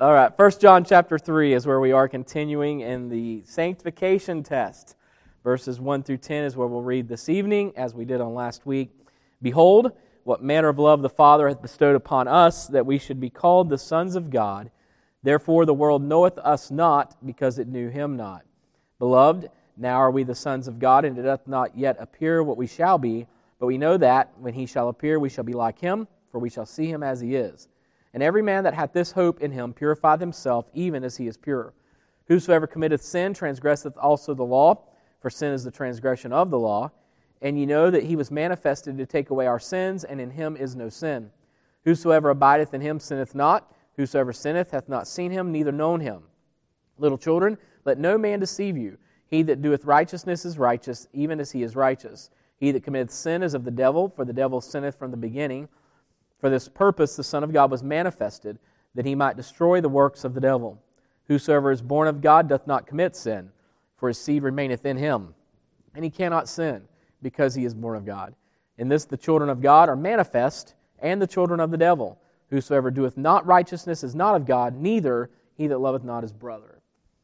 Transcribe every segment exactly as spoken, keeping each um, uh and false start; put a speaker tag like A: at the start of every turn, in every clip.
A: All right, First John chapter three is where we are continuing in the sanctification test. Verses one through ten is where we'll read this evening, as we did on last week. Behold, what manner of love the Father hath bestowed upon us, that we should be called the sons of God. Therefore the world knoweth us not, because it knew Him not. Beloved, now are we the sons of God, and it doth not yet appear what we shall be. But we know that, when He shall appear, we shall be like Him, for we shall see Him as He is. And every man that hath this hope in Him purifieth himself, even as he is pure. Whosoever committeth sin transgresseth also the law, for sin is the transgression of the law. And ye know that He was manifested to take away our sins, and in Him is no sin. Whosoever abideth in Him sinneth not. Whosoever sinneth hath not seen Him, neither known Him. Little children, let no man deceive you. He that doeth righteousness is righteous, even as he is righteous. He that committeth sin is of the devil, for the devil sinneth from the beginning. For this purpose the Son of God was manifested, that He might destroy the works of the devil. Whosoever is born of God doth not commit sin, for his seed remaineth in him. And he cannot sin, because he is born of God. In this the children of God are manifest, and the children of the devil. Whosoever doeth not righteousness is not of God, neither he that loveth not his brother.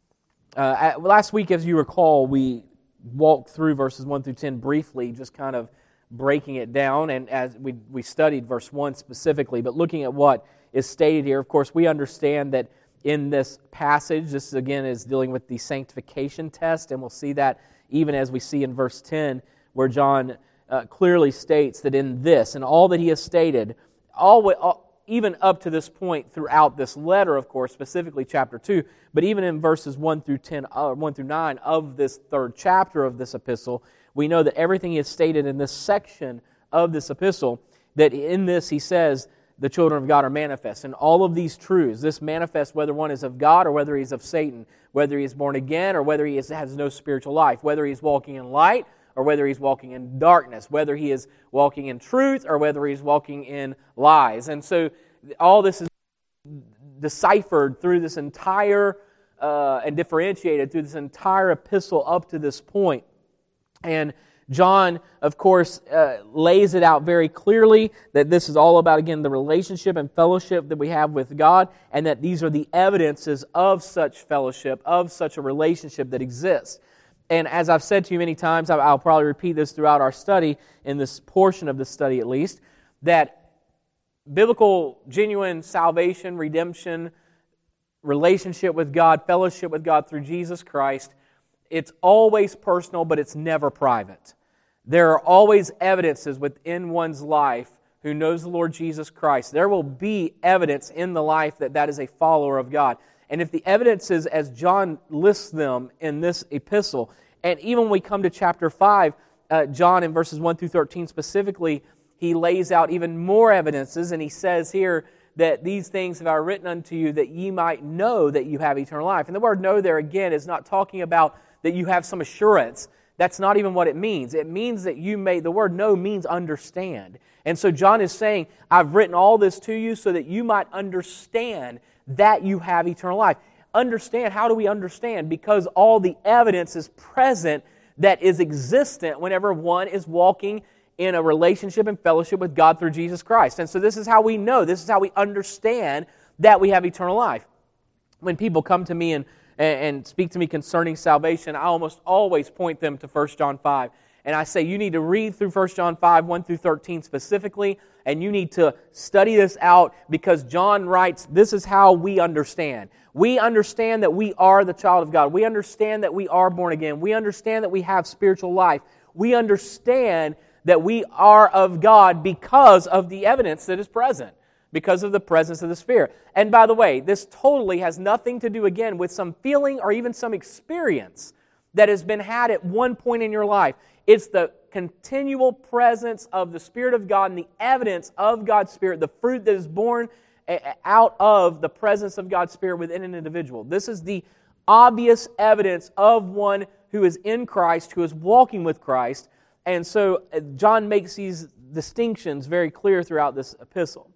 A: Uh, last week, as you recall, we walked through verses one through ten briefly, just kind of breaking it down, and as we we studied verse one specifically, but looking at what is stated here, of course, we understand that in this passage, this again is dealing with the sanctification test, and we'll see that even as we see in verse ten, where John uh, clearly states that in this, and all that he has stated, all, all even up to this point throughout this letter, of course, specifically chapter two, but even in verses one through ten, uh, one through nine of this third chapter of this epistle, we know that everything is stated in this section of this epistle, that in this he says the children of God are manifest. And all of these truths, this manifest whether one is of God or whether he's of Satan, whether he is born again or whether he is, has no spiritual life, whether he's walking in light or whether he's walking in darkness, whether he is walking in truth or whether he's walking in lies. And so all this is deciphered through this entire uh, and differentiated through this entire epistle up to this point. And John, of course, uh, lays it out very clearly that this is all about, again, the relationship and fellowship that we have with God, and that these are the evidences of such fellowship, of such a relationship that exists. And as I've said to you many times, I'll probably repeat this throughout our study, in this portion of the study at least, that biblical, genuine salvation, redemption, relationship with God, fellowship with God through Jesus Christ, it's always personal, but it's never private. There are always evidences within one's life who knows the Lord Jesus Christ. There will be evidence in the life that that is a follower of God. And if the evidences, as John lists them in this epistle, and even when we come to chapter five, uh, John in verses one through thirteen specifically, he lays out even more evidences, and he says here that these things have I written unto you that ye might know that you have eternal life. And the word know there again is not talking about that you have some assurance. That's not even what it means. It means that you may, the word know means understand. And so John is saying, I've written all this to you so that you might understand that you have eternal life. Understand, how do we understand? Because all the evidence is present that is existent whenever one is walking in a relationship and fellowship with God through Jesus Christ. And so this is how we know, this is how we understand that we have eternal life. When people come to me and and speak to me concerning salvation, I almost always point them to First John five. And I say, you need to read through First John five, one through thirteen specifically, and you need to study this out because John writes, this is how we understand. We understand that we are the child of God. We understand that we are born again. We understand that we have spiritual life. We understand that we are of God because of the evidence that is present, because of the presence of the Spirit. And by the way, this totally has nothing to do, again, with some feeling or even some experience that has been had at one point in your life. It's the continual presence of the Spirit of God and the evidence of God's Spirit, the fruit that is born out of the presence of God's Spirit within an individual. This is the obvious evidence of one who is in Christ, who is walking with Christ. And so John makes these distinctions very clear throughout this epistle.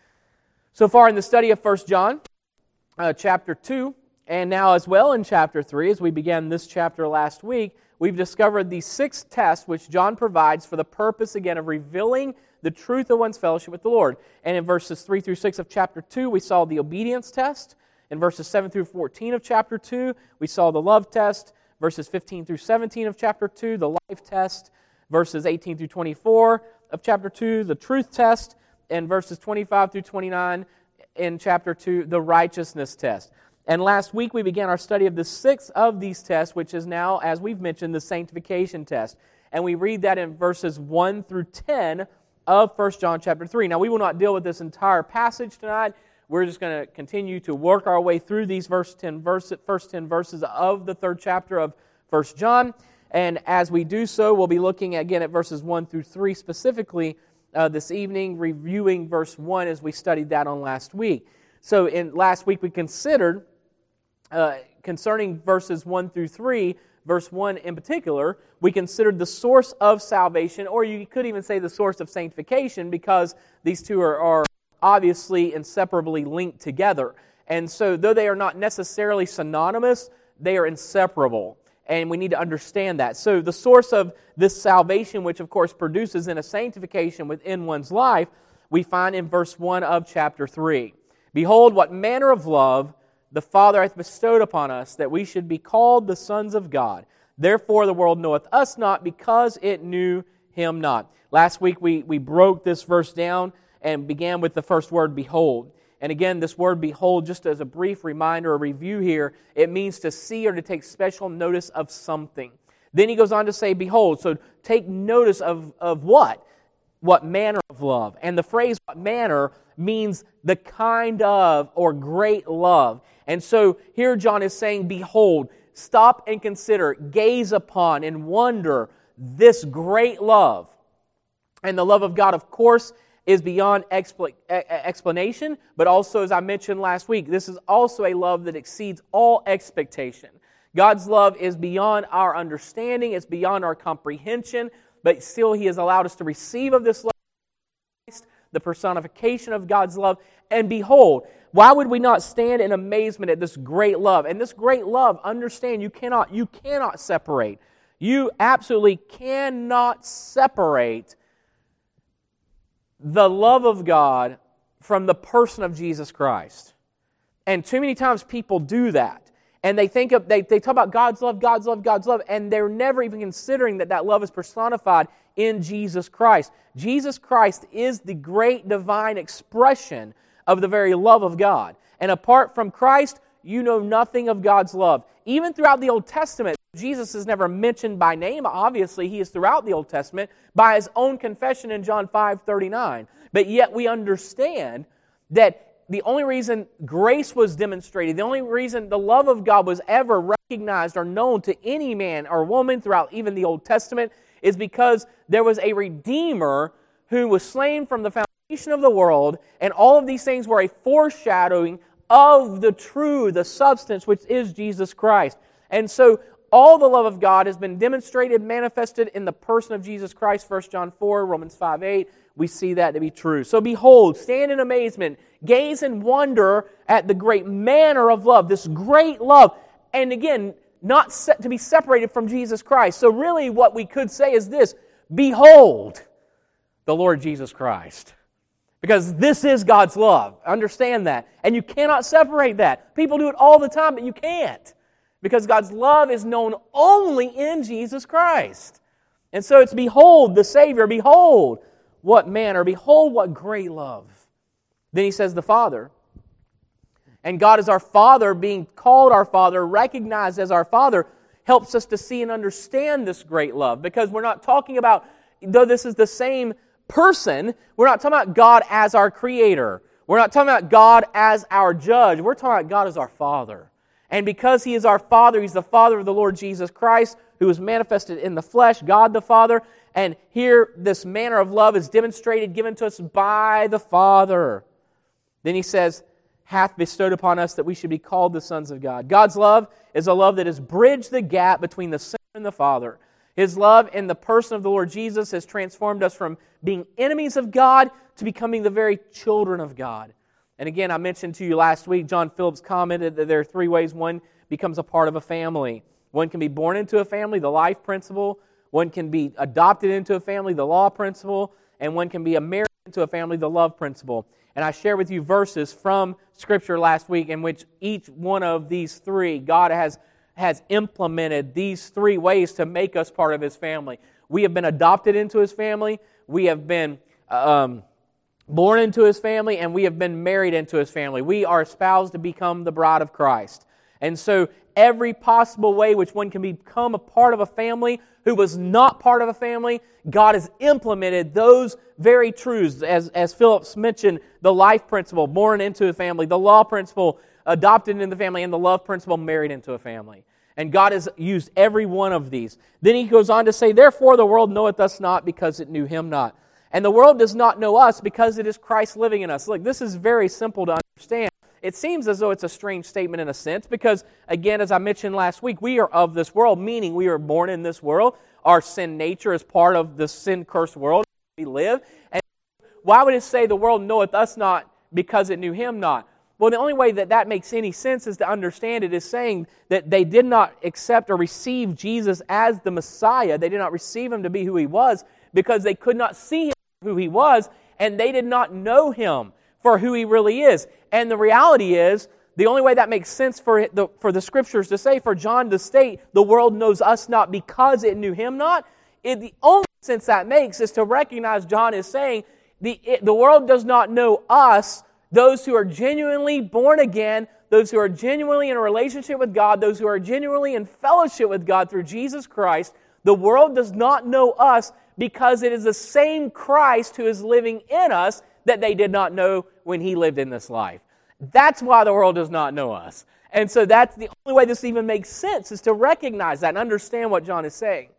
A: So far in the study of First John, uh, chapter two, and now as well in chapter three, as we began this chapter last week, we've discovered the sixth test which John provides for the purpose, again, of revealing the truth of one's fellowship with the Lord. And in verses three through six of chapter two, we saw the obedience test. In verses seven through fourteen of chapter two, we saw the love test. Verses fifteen through seventeen of chapter two, the life test. Verses eighteen through twenty-four of chapter two, the truth test. And verses twenty-five through twenty-nine in chapter two, the righteousness test. And last week we began our study of the sixth of these tests, which is now, as we've mentioned, the sanctification test. And we read that in verses one through ten of First John chapter three. Now, we will not deal with this entire passage tonight. We're just going to continue to work our way through these verse ten verse, first ten verses of the third chapter of First John. And as we do so, we'll be looking again at verses one through three specifically uh, this evening, reviewing verse one as we studied that on last week. So in last week we considered, uh, concerning verses one through three, verse one in particular, we considered the source of salvation, or you could even say the source of sanctification, because these two are, are obviously inseparably linked together. And so though they are not necessarily synonymous, they are inseparable. And we need to understand that. So the source of this salvation, which of course produces in a sanctification within one's life, we find in verse one of chapter three. Behold, what manner of love the Father hath bestowed upon us, that we should be called the sons of God. Therefore the world knoweth us not, because it knew Him not. Last week we, we broke this verse down and began with the first word, behold. And again, this word behold, just as a brief reminder or review here, it means to see or to take special notice of something. Then he goes on to say, behold. So take notice of, of what? What manner of love. And the phrase what manner means the kind of or great love. And so here John is saying, behold, stop and consider, gaze upon and wonder this great love. And the love of God, of course, is beyond expl- explanation, but also, as I mentioned last week, this is also a love that exceeds all expectation. God's love is beyond our understanding, it's beyond our comprehension, but still He has allowed us to receive of this love, the personification of God's love. And behold, why would we not stand in amazement at this great love? And this great love, understand, you cannot, you cannot separate. You absolutely cannot separate the love of God from the person of Jesus Christ. And too many times people do that. And they think of, they, they talk about God's love, God's love, God's love, and they're never even considering that that love is personified in Jesus Christ. Jesus Christ is the great divine expression of the very love of God. And apart from Christ, you know nothing of God's love. Even throughout the Old Testament, Jesus is never mentioned by name. Obviously, He is throughout the Old Testament by His own confession in John five thirty-nine. But yet we understand that the only reason grace was demonstrated, the only reason the love of God was ever recognized or known to any man or woman throughout even the Old Testament is because there was a Redeemer who was slain from the foundation of the world, and all of these things were a foreshadowing of the true, the substance, which is Jesus Christ. And so all the love of God has been demonstrated, manifested in the person of Jesus Christ, First John four, Romans five eight. We see that to be true. So behold, stand in amazement, gaze and wonder at the great manner of love, this great love. And again, not set to be separated from Jesus Christ. So really what we could say is this, behold the Lord Jesus Christ. Because this is God's love. Understand that. And you cannot separate that. People do it all the time, but you can't. Because God's love is known only in Jesus Christ. And so it's behold the Savior, behold what manner, behold what great love. Then he says the Father. And God is our Father, being called our Father, recognized as our Father, helps us to see and understand this great love. Because we're not talking about, though this is the same person, we're not talking about God as our Creator. We're not talking about God as our Judge. We're talking about God as our Father. And because He is our Father, He's the Father of the Lord Jesus Christ, who is manifested in the flesh, God the Father. And here, this manner of love is demonstrated, given to us by the Father. Then he says, hath bestowed upon us that we should be called the sons of God. God's love is a love that has bridged the gap between the Son and the Father. His love in the person of the Lord Jesus has transformed us from being enemies of God to becoming the very children of God. And again, I mentioned to you last week, John Phillips commented that there are three ways one becomes a part of a family. One can be born into a family, the life principle. One can be adopted into a family, the law principle. And one can be married into a family, the love principle. And I shared with you verses from Scripture last week in which each one of these three, God has, has implemented these three ways to make us part of His family. We have been adopted into His family, we have been um, born into His family, and we have been married into His family. We are espoused to become the bride of Christ. And so every possible way which one can become a part of a family who was not part of a family, God has implemented those very truths. As, as Phillips mentioned, the life principle, born into a family, the law principle, adopted into the family, and the love principle, married into a family. And God has used every one of these. Then he goes on to say, therefore the world knoweth us not, because it knew Him not. And the world does not know us, because it is Christ living in us. Look, this is very simple to understand. It seems as though it's a strange statement in a sense because, again, as I mentioned last week, we are of this world, meaning we are born in this world. Our sin nature is part of the sin-cursed world we live. And why would it say the world knoweth us not because it knew Him not? Well, the only way that that makes any sense is to understand it is saying that they did not accept or receive Jesus as the Messiah. They did not receive Him to be who He was because they could not see Him for who He was, and they did not know Him for who He really is. And the reality is, the only way that makes sense for the, for the Scriptures to say, for John to state, the world knows us not because it knew Him not, it, the only sense that makes is to recognize John is saying, the, it, the world does not know us, those who are genuinely born again, those who are genuinely in a relationship with God, those who are genuinely in fellowship with God through Jesus Christ. The world does not know us because it is the same Christ who is living in us that they did not know when He lived in this life. That's why the world does not know us. And so that's the only way this even makes sense, is to recognize that and understand what John is saying.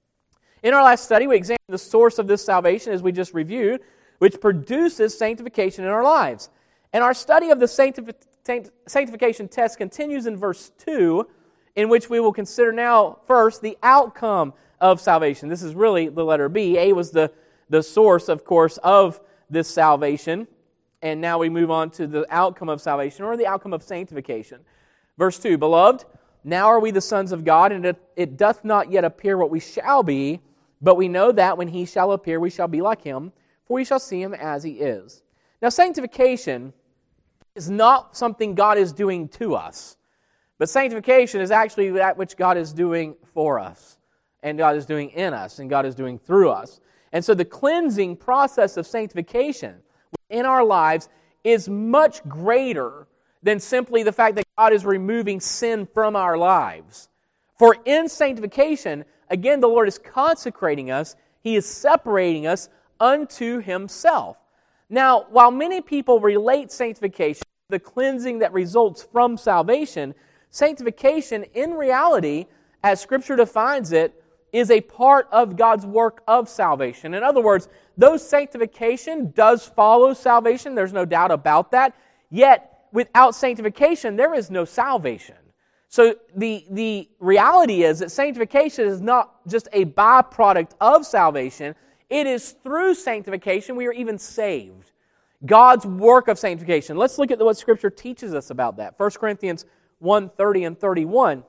A: In our last study, we examined the source of this salvation, as we just reviewed, which produces sanctification in our lives. And our study of the sanctif- sanctification test continues in verse two, in which we will consider now, first, the outcome of salvation. This is really the letter B. A was the, the source, of course, of this salvation. And now we move on to the outcome of salvation, or the outcome of sanctification. Verse two, Beloved, now are we the sons of God, and it, it doth not yet appear what we shall be, but we know that when He shall appear, we shall be like Him, for we shall see Him as He is. Now, sanctification is not something God is doing to us, but sanctification is actually that which God is doing for us, and God is doing in us, and God is doing through us. And so the cleansing process of sanctification in our lives is much greater than simply the fact that God is removing sin from our lives. For in sanctification, again, the Lord is consecrating us. He is separating us unto Himself. Now, while many people relate sanctification to the cleansing that results from salvation, sanctification in reality, as Scripture defines it, is a part of God's work of salvation. In other words, though sanctification does follow salvation, there's no doubt about that, yet without sanctification, there is no salvation. So the, the reality is that sanctification is not just a byproduct of salvation, it is through sanctification we are even saved. God's work of sanctification. Let's look at what Scripture teaches us about that. First Corinthians one, thirty and thirty-one.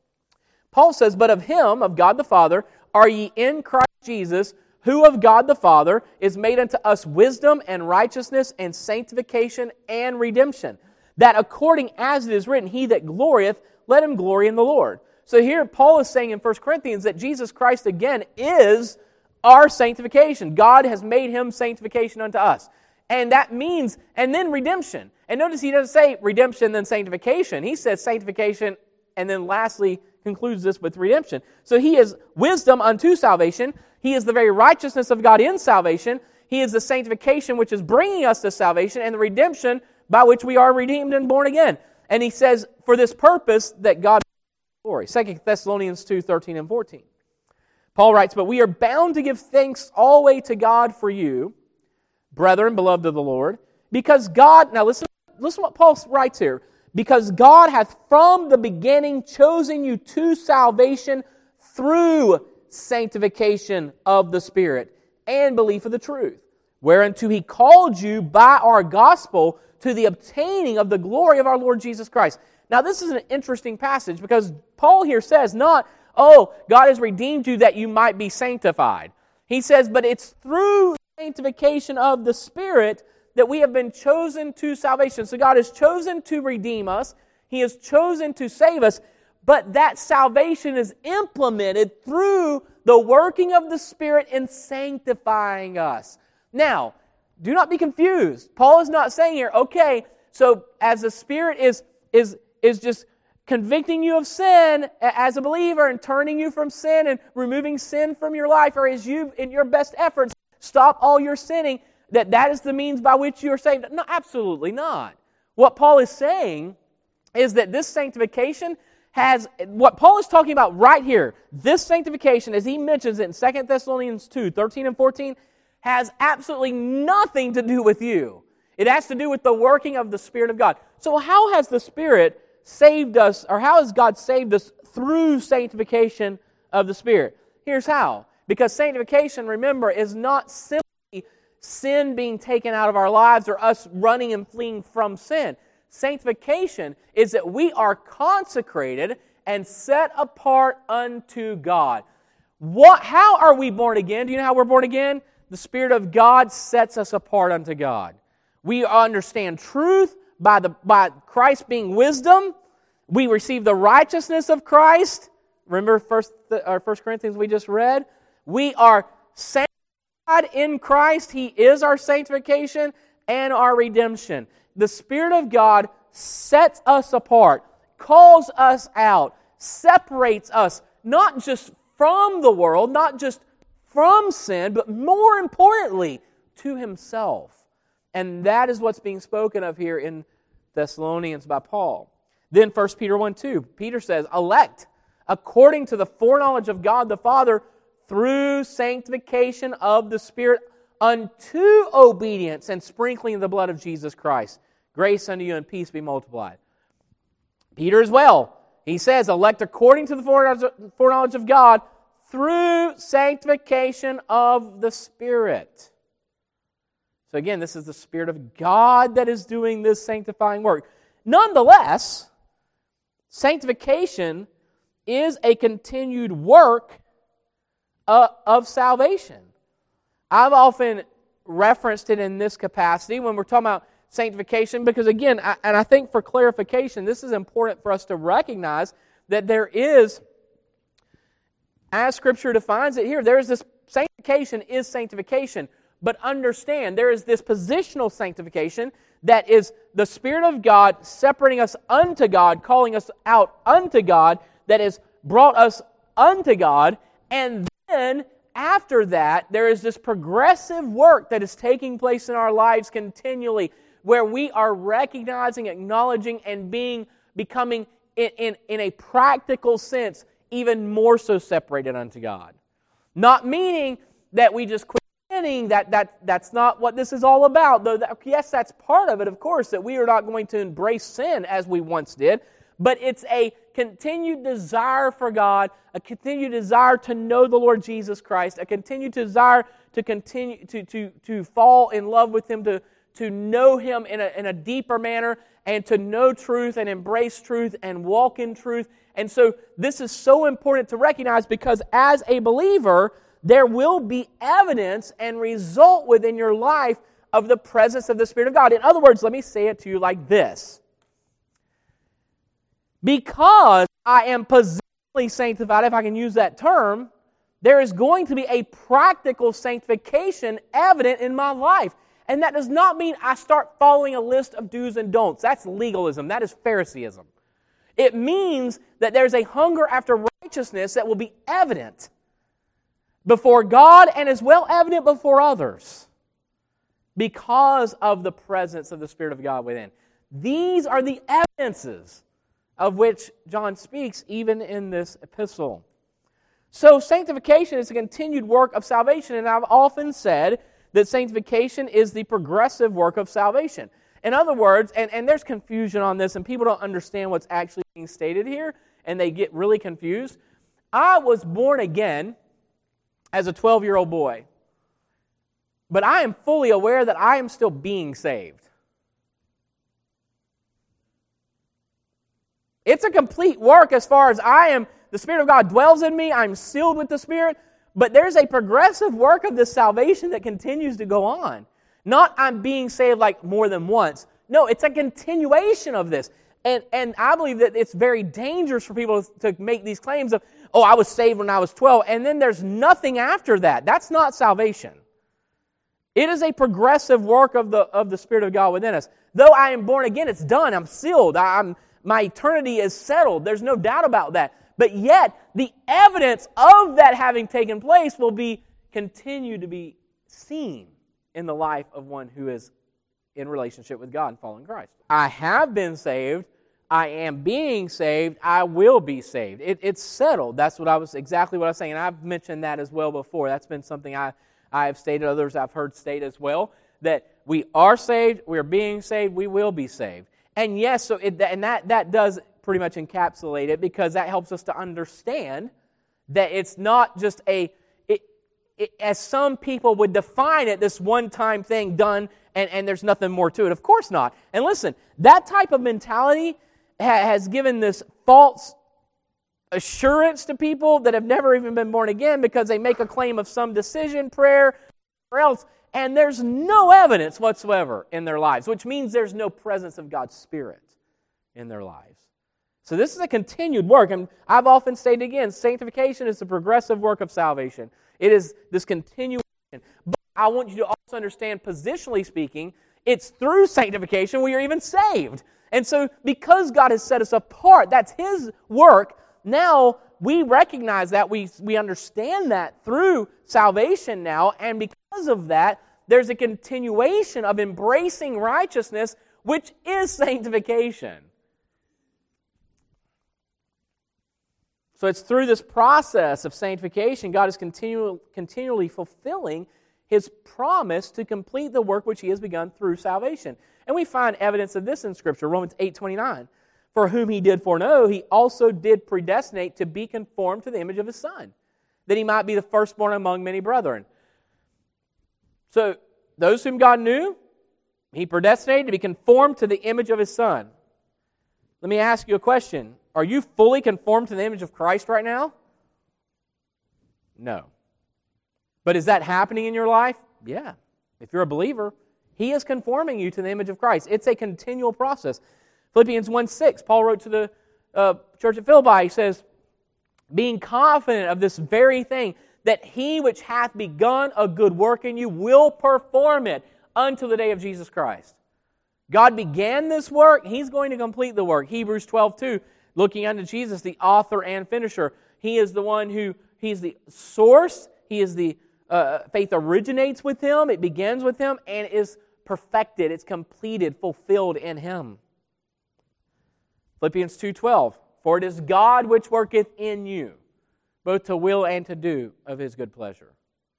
A: Paul says, But of Him, of God the Father, are ye in Christ Jesus, who of God the Father is made unto us wisdom and righteousness and sanctification and redemption, that according as it is written, He that glorieth, let him glory in the Lord. So here Paul is saying in First Corinthians that Jesus Christ again is our sanctification. God has made Him sanctification unto us. And that means, and then redemption. And notice he doesn't say redemption, then sanctification. He says sanctification, and then lastly concludes this with redemption. So He is wisdom unto salvation. He is the very righteousness of God in salvation. He is the sanctification which is bringing us to salvation, and the redemption by which we are redeemed and born again. And he says, for this purpose that God glory. Second Thessalonians two, thirteen and fourteen. Paul writes, But we are bound to give thanks always to God for you, brethren, beloved of the Lord, because God, now listen, listen what Paul writes here, because God hath from the beginning chosen you to salvation through sanctification of the Spirit and belief of the truth, whereunto He called you by our gospel to the obtaining of the glory of our Lord Jesus Christ. Now this is an interesting passage because Paul here says not, oh, God has redeemed you that you might be sanctified. He says, but it's through sanctification of the Spirit that we have been chosen to salvation. So God has chosen to redeem us. He has chosen to save us. But that salvation is implemented through the working of the Spirit in sanctifying us. Now, do not be confused. Paul is not saying here, okay, so as the Spirit is, is, is just convicting you of sin as a believer and turning you from sin and removing sin from your life, or as you, in your best efforts, stop all your sinning, that that is the means by which you are saved. No, absolutely not. What Paul is saying is that this sanctification has, what Paul is talking about right here, this sanctification, as he mentions it in Second Thessalonians two, thirteen and fourteen, has absolutely nothing to do with you. It has to do with the working of the Spirit of God. So how has the Spirit saved us, or how has God saved us through sanctification of the Spirit? Here's how. Because sanctification, remember, is not simply sin being taken out of our lives or us running and fleeing from sin. Sanctification is that we are consecrated and set apart unto God. What? How are we born again? Do you know how we're born again? The Spirit of God sets us apart unto God. We understand truth by the by Christ being wisdom. We receive the righteousness of Christ. Remember First or First Corinthians we just read. We are sanctified in Christ. He is our sanctification and our redemption. The Spirit of God sets us apart, calls us out, separates us, not just from the world, not just from sin, but more importantly, to Himself. And that is what's being spoken of here in Thessalonians by Paul. Then First Peter one two, Peter says, elect according to the foreknowledge of God the Father through sanctification of the Spirit unto obedience and sprinkling of the blood of Jesus Christ. Grace unto you and peace be multiplied. Peter as well, he says, elect according to the foreknowledge of God through sanctification of the Spirit. So again, this is the Spirit of God that is doing this sanctifying work. Nonetheless, sanctification is a continued work uh, of salvation. I've often referenced it in this capacity when we're talking about sanctification because again, I, and I think for clarification, this is important for us to recognize that there is, as Scripture defines it here, there is this, sanctification is sanctification. But understand, there is this positional sanctification that is the Spirit of God separating us unto God, calling us out unto God, that has brought us unto God. And then, after that, there is this progressive work that is taking place in our lives continually, where we are recognizing, acknowledging, and being becoming, in, in, in a practical sense, even more so separated unto God. Not meaning that we just quit sinning, that, that, that's not what this is all about. Though, that, yes, that's part of it, of course, that we are not going to embrace sin as we once did, but it's a continued desire for God, a continued desire to know the Lord Jesus Christ, a continued desire to continue to, to, to fall in love with Him, to, to know Him in a, in a deeper manner, and to know truth and embrace truth and walk in truth. And so this is so important to recognize because as a believer, there will be evidence and result within your life of the presence of the Spirit of God. In other words, let me say it to you like this. Because I am positionally sanctified, if I can use that term, there is going to be a practical sanctification evident in my life. And that does not mean I start following a list of do's and don'ts. That's legalism. That is Phariseeism. It means that there's a hunger after righteousness that will be evident before God and as well evident before others because of the presence of the Spirit of God within. These are the evidences of which John speaks even in this epistle. So sanctification is a continued work of salvation, and I've often said that sanctification is the progressive work of salvation. In other words, and, and there's confusion on this, and people don't understand what's actually being stated here, and they get really confused. I was born again as a twelve-year-old boy. But I am fully aware that I am still being saved. It's a complete work as far as I am, the Spirit of God dwells in me, I'm sealed with the Spirit, but there's a progressive work of this salvation that continues to go on. Not I'm being saved like more than once. No, it's a continuation of this. And and I believe that it's very dangerous for people to make these claims of, oh, I was saved when I was twelve, and then there's nothing after that. That's not salvation. It is a progressive work of the of the Spirit of God within us. Though I am born again, it's done. I'm sealed. I'm, my eternity is settled. There's no doubt about that. But yet, the evidence of that having taken place will be continue to be seen in the life of one who is in relationship with God and following Christ. I have been saved. I am being saved. I will be saved. It, it's settled. That's what I was exactly what I was saying. And I've mentioned that as well before. That's been something I I have stated. Others I've heard state as well, that we are saved. We are being saved. We will be saved. And yes, so it, and that that does pretty much encapsulate it, because that helps us to understand that it's not just a it, it, as some people would define it, this one-time thing done, and, and there's nothing more to it. Of course not. And listen, that type of mentality has given this false assurance to people that have never even been born again, because they make a claim of some decision, prayer, or else, and there's no evidence whatsoever in their lives, which means there's no presence of God's Spirit in their lives. So this is a continued work, and I've often stated again, sanctification is the progressive work of salvation. It is this continuation. But I want you to also understand, positionally speaking, it's through sanctification we are even saved. And so because God has set us apart, that's His work, now we recognize that, we, we understand that through salvation now, and because of that, there's a continuation of embracing righteousness, which is sanctification. So it's through this process of sanctification, God is continu- continually fulfilling His promise to complete the work which He has begun through salvation. And we find evidence of this in Scripture, Romans eight twenty-nine. For whom He did foreknow, He also did predestinate to be conformed to the image of His Son, that He might be the firstborn among many brethren. So, those whom God knew, He predestinated to be conformed to the image of His Son. Let me ask you a question. Are you fully conformed to the image of Christ right now? No. But is that happening in your life? Yeah. If you're a believer, He is conforming you to the image of Christ. It's a continual process. Philippians one six, Paul wrote to the uh, church at Philippi, he says, being confident of this very thing, that He which hath begun a good work in you will perform it until the day of Jesus Christ. God began this work, He's going to complete the work. Hebrews twelve two, looking unto Jesus, the author and finisher. He is the one who, He's the source, He is the, uh, faith originates with Him, it begins with Him, and is perfected, it's completed, fulfilled in Him. Philippians two twelve, for it is God which worketh in you, both to will and to do of His good pleasure.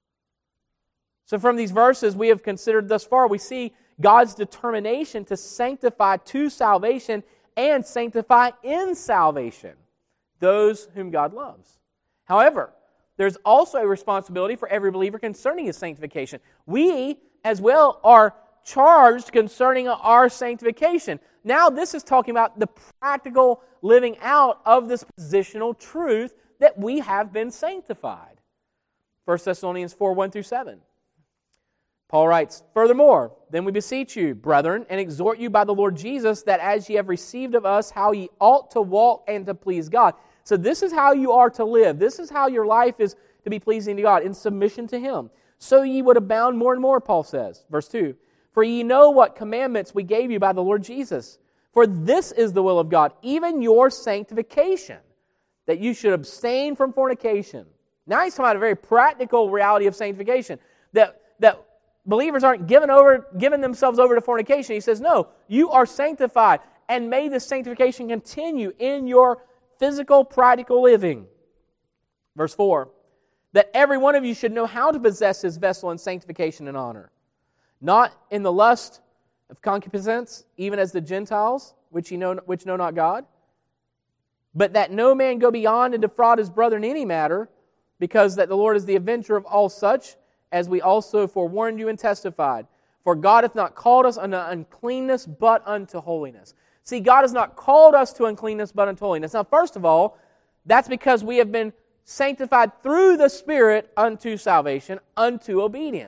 A: So from these verses we have considered thus far, we see God's determination to sanctify to salvation and sanctify in salvation those whom God loves. However, there's also a responsibility for every believer concerning his sanctification. We, as well, are charged concerning our sanctification. Now this is talking about the practical living out of this positional truth that we have been sanctified. First Thessalonians four, one through seven. Paul writes, furthermore, then we beseech you, brethren, and exhort you by the Lord Jesus, that as ye have received of us how ye ought to walk and to please God. So this is how you are to live. This is how your life is to be pleasing to God, in submission to Him. So ye would abound more and more, Paul says. Verse two, for ye know what commandments we gave you by the Lord Jesus. For this is the will of God, even your sanctification, that you should abstain from fornication. Now he's talking about a very practical reality of sanctification, that, that believers aren't given over, giving themselves over to fornication. He says, no, you are sanctified, and may this sanctification continue in your physical, practical living. Verse four, that every one of you should know how to possess his vessel in sanctification and honor, not in the lust of concupiscence, even as the Gentiles, which, ye know, which know not God, but that no man go beyond and defraud his brother in any matter, because that the Lord is the avenger of all such, as we also forewarned you and testified. For God hath not called us unto uncleanness, but unto holiness. See, God has not called us to uncleanness, but unto holiness. Now, first of all, that's because we have been sanctified through the Spirit unto salvation, unto obedience.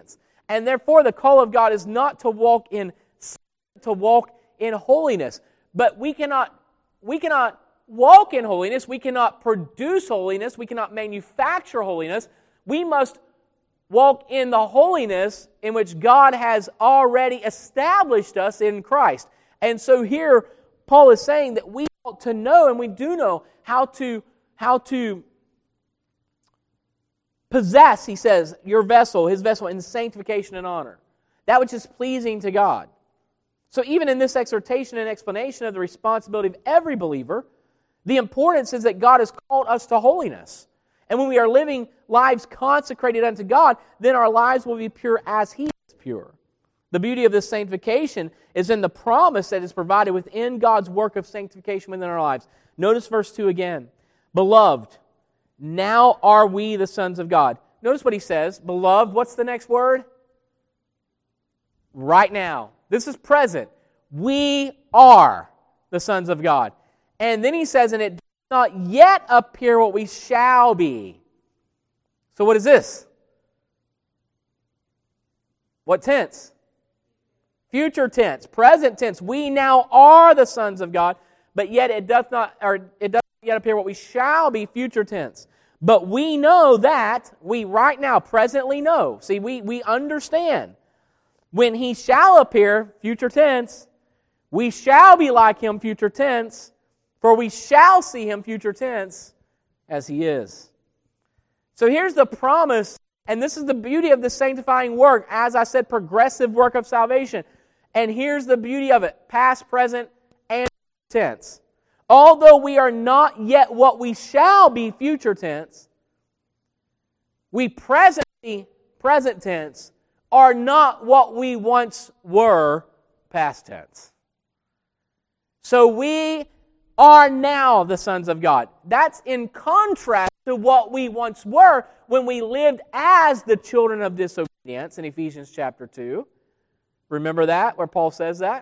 A: And therefore, the call of God is not to walk in to walk in holiness. But we cannot, we cannot walk in holiness. We cannot produce holiness. We cannot manufacture holiness. We must walk in the holiness in which God has already established us in Christ. And so here, Paul is saying that we ought to know, and we do know, how to, how to possess, he says, your vessel, his vessel, in sanctification and honor. That which is pleasing to God. So even in this exhortation and explanation of the responsibility of every believer, the importance is that God has called us to holiness. And when we are living lives consecrated unto God, then our lives will be pure as He is pure. The beauty of this sanctification is in the promise that is provided within God's work of sanctification within our lives. Notice verse two again. Beloved, now are we the sons of God. Notice what he says. Beloved, what's the next word? Right now. This is present. We are the sons of God. And then he says, and it does not yet appear what we shall be. So what is this? What tense? Future tense, present tense. We now are the sons of God, but yet it doth not, or it does not yet appear what we shall be, future tense. But we know that, we right now, presently know. See, we, we understand. When He shall appear, future tense, we shall be like Him, future tense, for we shall see Him, future tense, as He is. So here's the promise, and this is the beauty of the sanctifying work, as I said, progressive work of salvation. And here's the beauty of it, past, present, and tense. Although we are not yet what we shall be, future tense, we presently, present tense, are not what we once were, past tense. So we are now the sons of God. That's in contrast to what we once were when we lived as the children of disobedience in Ephesians chapter two. Remember that, where Paul says that?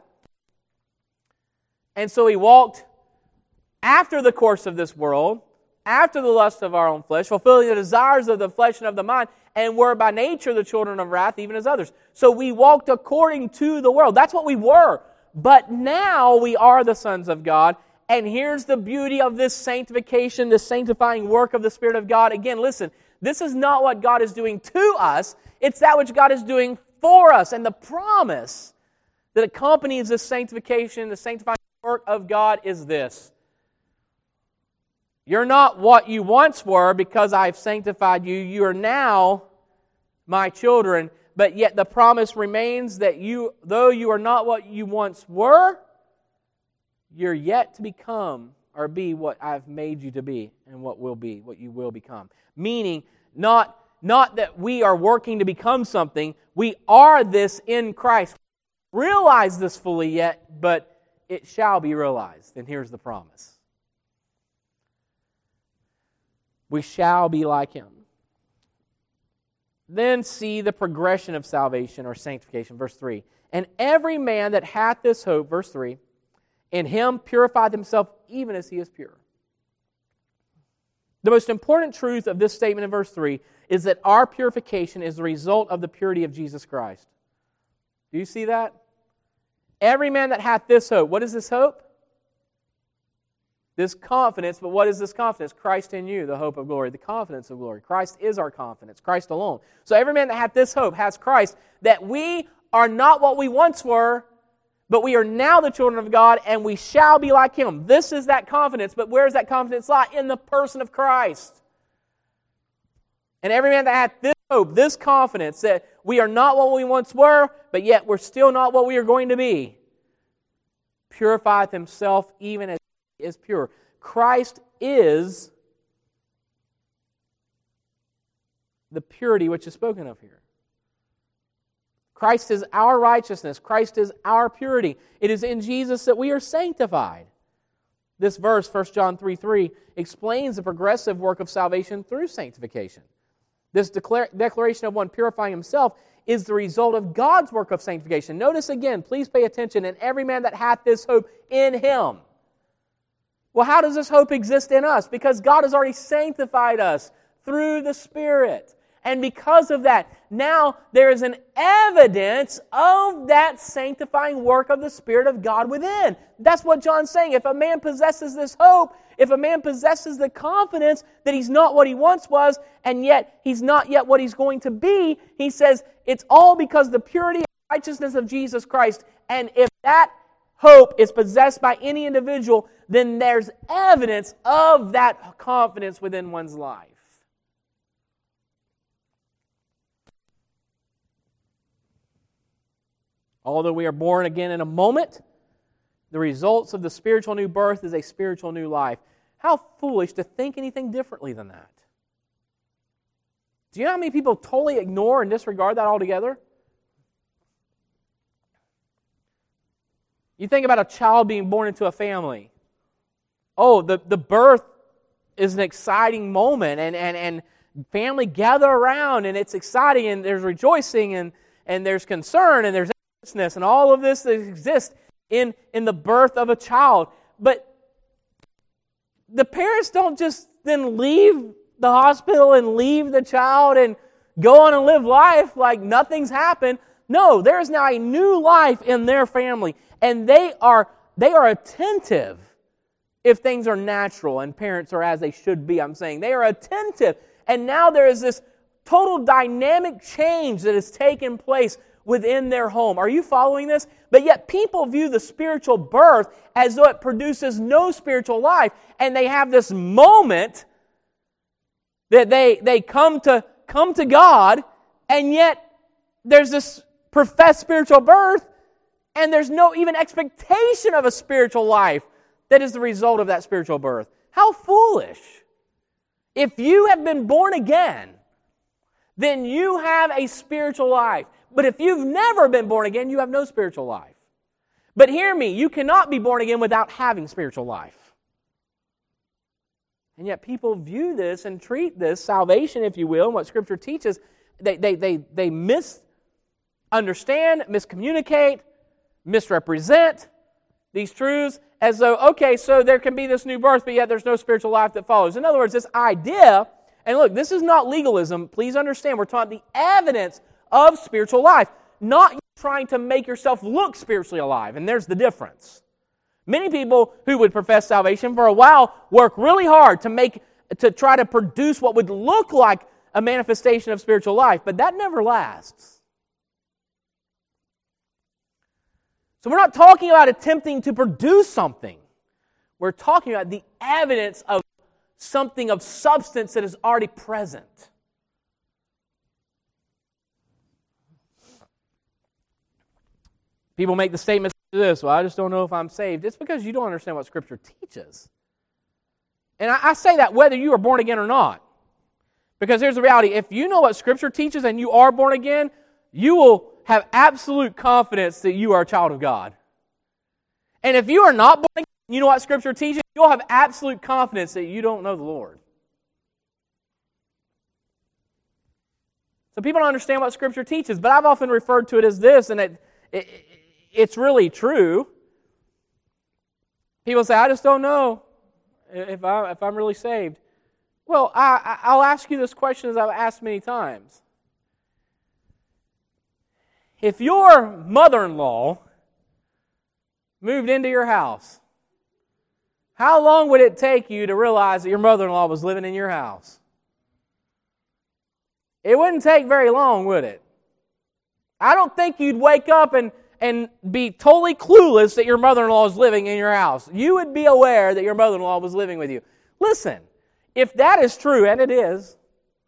A: And so we walked after the course of this world, after the lust of our own flesh, fulfilling the desires of the flesh and of the mind, and were by nature the children of wrath, even as others. So we walked according to the world. That's what we were. But now we are the sons of God. And here's the beauty of this sanctification, this sanctifying work of the Spirit of God. Again, listen, this is not what God is doing to us. It's that which God is doing for us. And the promise that accompanies this sanctification, the sanctifying work of God is this. You're not what you once were because I've sanctified you. You are now my children. But yet the promise remains that you, though you are not what you once were, you're yet to become or be what I've made you to be and what will be, what you will become. Meaning, not, not that we are working to become something. We are this in Christ. Realize this fully yet, but it shall be realized. And here's the promise. We shall be like Him. Then see the progression of salvation or sanctification. Verse three. And every man that hath this hope, verse three, in Him purifieth himself even as He is pure. The most important truth of this statement in verse three is that our purification is the result of the purity of Jesus Christ. Do you see that? Every man that hath this hope. What is this hope? This confidence, but what is this confidence? Christ in you, the hope of glory, the confidence of glory. Christ is our confidence, Christ alone. So every man that hath this hope has Christ, that we are not what we once were, but we are now the children of God, and we shall be like Him. This is that confidence, but where does that confidence lie? In the person of Christ. And every man that hath this hope, this confidence, that we are not what we once were, but yet we're still not what we are going to be, purifieth himself even as is pure. Christ is the purity which is spoken of here. Christ is our righteousness. Christ is our purity. It is in Jesus that we are sanctified. This verse, First John three three, explains the progressive work of salvation through sanctification. This declar- declaration of one purifying himself is the result of God's work of sanctification. Notice again, please pay attention, and every man that hath this hope in Him. Well, how does this hope exist in us? Because God has already sanctified us through the Spirit. And because of that, now there is an evidence of that sanctifying work of the Spirit of God within. That's what John's saying. If a man possesses this hope, if a man possesses the confidence that he's not what he once was, and yet he's not yet what he's going to be, he says it's all because of the purity and righteousness of Jesus Christ. And if that hope is possessed by any individual, then there's evidence of that confidence within one's life. Although we are born again in a moment, the results of the spiritual new birth is a spiritual new life. How foolish to think anything differently than that. Do you know how many people totally ignore and disregard that altogether? You think about a child being born into a family. Oh, the, the birth is an exciting moment, and, and, and family gather around, and it's exciting, and there's rejoicing, and, and there's concern, and there's anxiousness, and all of this that exists in, in the birth of a child. But the parents don't just then leave the hospital and leave the child and go on and live life like nothing's happened. No, there is now a new life in their family, and they are they are attentive if things are natural and parents are as they should be. I'm saying they are attentive, and now there is this total dynamic change that has taken place within their home. Are you following this? But yet people view the spiritual birth as though it produces no spiritual life, and they have this moment that they they come to come to God, and yet there's this professed spiritual birth, and there's no even expectation of a spiritual life that is the result of that spiritual birth. How foolish! If you have been born again, then you have a spiritual life. But if you've never been born again, you have no spiritual life. But hear me, you cannot be born again without having spiritual life. And yet people view this and treat this salvation, if you will, and what Scripture teaches, they they they they misunderstand, miscommunicate, misrepresent these truths as though, okay, so there can be this new birth, but yet there's no spiritual life that follows. In other words, this idea, and look, this is not legalism. Please understand, we're taught the evidence of spiritual life, not you trying to make yourself look spiritually alive, and there's the difference. Many people who would profess salvation for a while work really hard to make to try to produce what would look like a manifestation of spiritual life, but that never lasts. So we're not talking about attempting to produce something. We're talking about the evidence of something of substance that is already present. People make the statement this, well, I just don't know if I'm saved. It's because you don't understand what Scripture teaches. And I, I say that whether you are born again or not. Because here's the reality. If you know what Scripture teaches and you are born again, you will have absolute confidence that you are a child of God. And if you are not born again, you know what Scripture teaches, you'll have absolute confidence that you don't know the Lord. So people don't understand what Scripture teaches, but I've often referred to it as this, and it, it it's really true. People say, I just don't know if, I, if I'm really saved. Well, I, I'll ask you this question as I've asked many times. If your mother-in-law moved into your house, how long would it take you to realize that your mother-in-law was living in your house? It wouldn't take very long, would it? I don't think you'd wake up and and be totally clueless that your mother-in-law is living in your house. You would be aware that your mother-in-law was living with you. Listen, if that is true, and it is,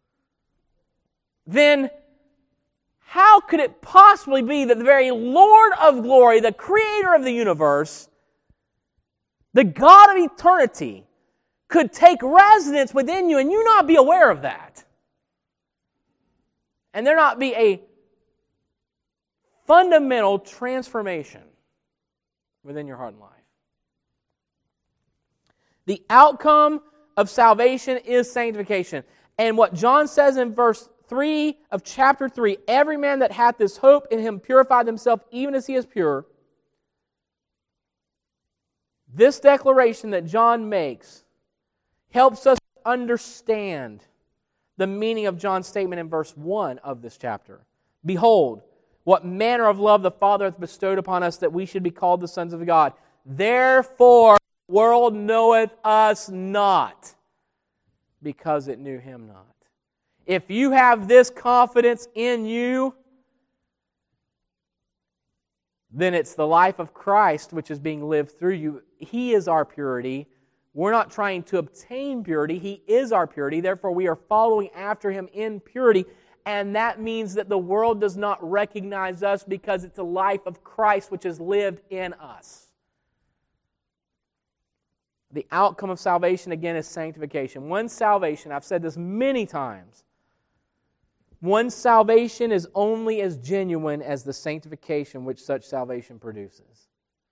A: then how could it possibly be that the very Lord of glory, the Creator of the universe, the God of eternity, could take residence within you and you not be aware of that? And there not be a fundamental transformation within your heart and life. The outcome of salvation is sanctification. And what John says in verse three of chapter three, every man that hath this hope in him purified himself even as he is pure. This declaration that John makes helps us understand the meaning of John's statement in verse one of this chapter. Behold, what manner of love the Father hath bestowed upon us, that we should be called the sons of God. Therefore the world knoweth us not, because it knew Him not. If you have this confidence in you, then it's the life of Christ which is being lived through you. He is our purity. We're not trying to obtain purity. He is our purity. Therefore, we are following after Him in purity. And that means that the world does not recognize us because it's the life of Christ which is lived in us. The outcome of salvation, again, is sanctification. One salvation, I've said this many times, one salvation is only as genuine as the sanctification which such salvation produces.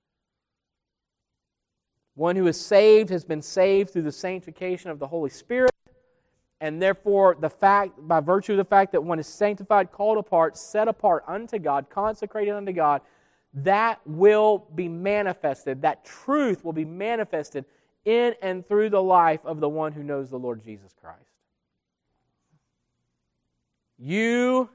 A: One who is saved has been saved through the sanctification of the Holy Spirit, and therefore, the fact, by virtue of the fact that one is sanctified, called apart, set apart unto God, consecrated unto God, that will be manifested, that truth will be manifested in and through the life of the one who knows the Lord Jesus Christ. You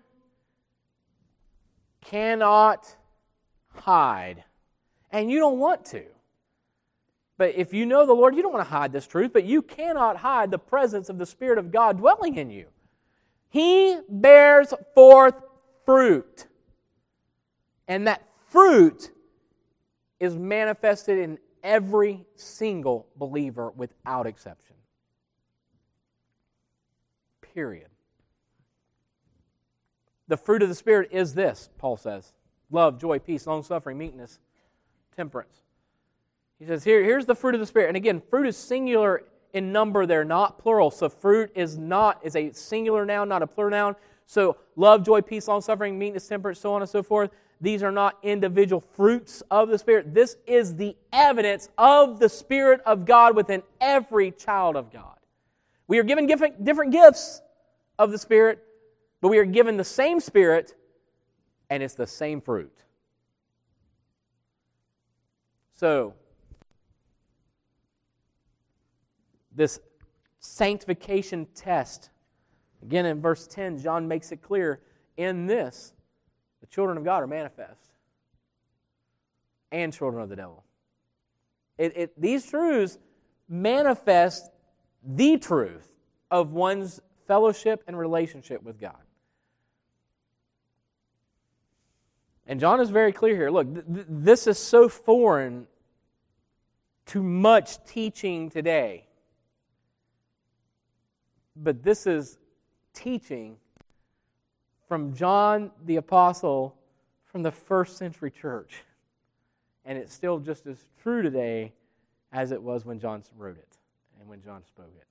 A: cannot hide, and you don't want to. But if you know the Lord, you don't want to hide this truth, but you cannot hide the presence of the Spirit of God dwelling in you. He bears forth fruit, and that fruit is manifested in every single believer without exception. Period. The fruit of the Spirit is this, Paul says: love, joy, peace, long-suffering, meekness, temperance. He says, Here, here's the fruit of the Spirit. And again, fruit is singular in number there, not plural. So fruit is not is a singular noun, not a plural noun. So love, joy, peace, long-suffering, meekness, temperance, so on and so forth. These are not individual fruits of the Spirit. This is the evidence of the Spirit of God within every child of God. We are given different, different gifts of the Spirit, but we are given the same Spirit, and it's the same fruit. So, this sanctification test, again in verse ten, John makes it clear, in this, the children of God are manifest, and children of the devil. It, it, these truths manifest the truth of one's fellowship and relationship with God. And John is very clear here. Look, th- th- this is so foreign to much teaching today. But this is teaching from John the Apostle from the first century church. And it's still just as true today as it was when John wrote it and when John spoke it.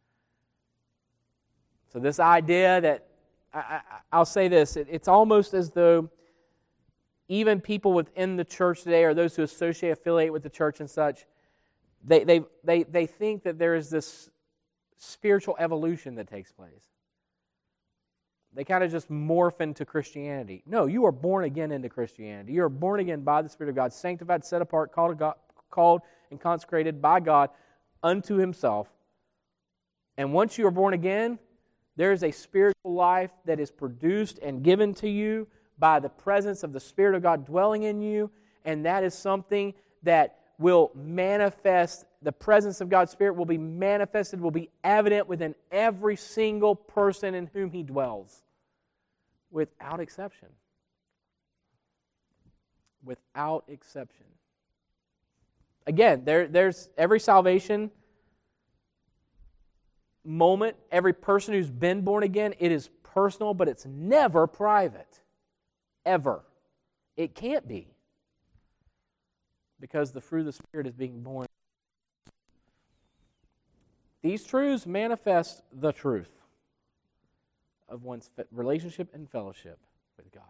A: So this idea that, I, I, I'll say this, it, it's almost as though even people within the church today, or those who associate, affiliate with the church and such, they they they, they think that there is this spiritual evolution that takes place. They kind of just morph into Christianity. No, you are born again into Christianity. You are born again by the Spirit of God, sanctified, set apart, called, God, called and consecrated by God unto Himself. And once you are born again, there is a spiritual life that is produced and given to you by the presence of the Spirit of God dwelling in you, and that is something that will manifest, the presence of God's Spirit will be manifested, will be evident within every single person in whom He dwells, without exception. Without exception. Again, there, there's every salvation moment, every person who's been born again, it is personal, but it's never private. Ever. It can't be. Because the fruit of the Spirit is being born. These truths manifest the truth of one's relationship and fellowship with God.